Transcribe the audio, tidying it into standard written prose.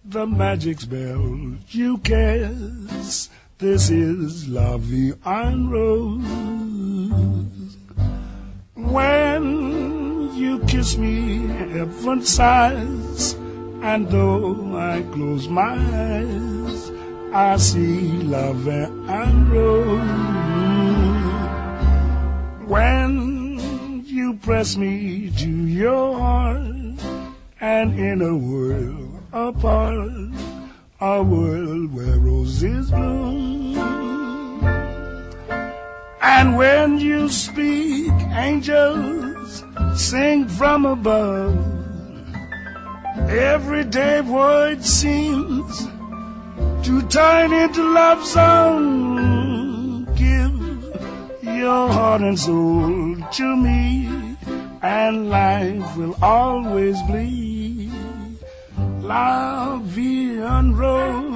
the magic spell you cast. This is La Vie en Rose. When you kiss me, heaven sighs, and though I close my eyes, I see La Vie en Rose. When you press me to your heart, and in a world apart, a world where roses bloom. And when you speak, angels sing from above. Everyday void seems to turn into love song. Give your heart and soul to me, and life will always be La Vie en Rose.